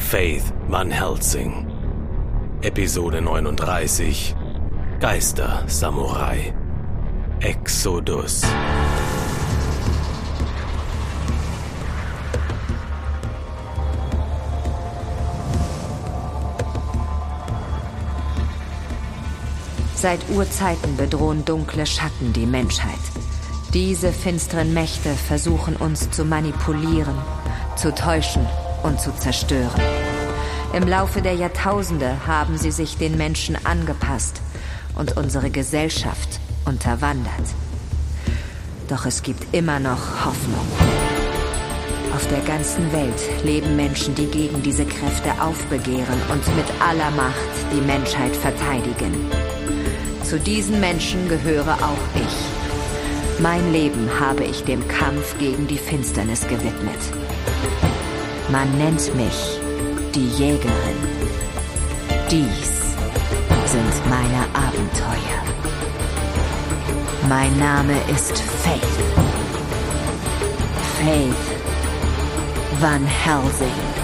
Faith Van Helsing. Episode 39. Geister Samurai. Exodus. Seit Urzeiten bedrohen dunkle Schatten die Menschheit. Diese finsteren Mächte versuchen uns zu manipulieren, zu täuschen und zu zerstören. Im Laufe der Jahrtausende haben sie sich den Menschen angepasst und unsere Gesellschaft unterwandert. Doch es gibt immer noch Hoffnung. Auf der ganzen Welt leben Menschen, die gegen diese Kräfte aufbegehren und mit aller Macht die Menschheit verteidigen. Zu diesen Menschen gehöre auch ich. Mein Leben habe ich dem Kampf gegen die Finsternis gewidmet. Man nennt mich die Jägerin. Dies sind meine Abenteuer. Mein Name ist Faith. Faith Van Helsing.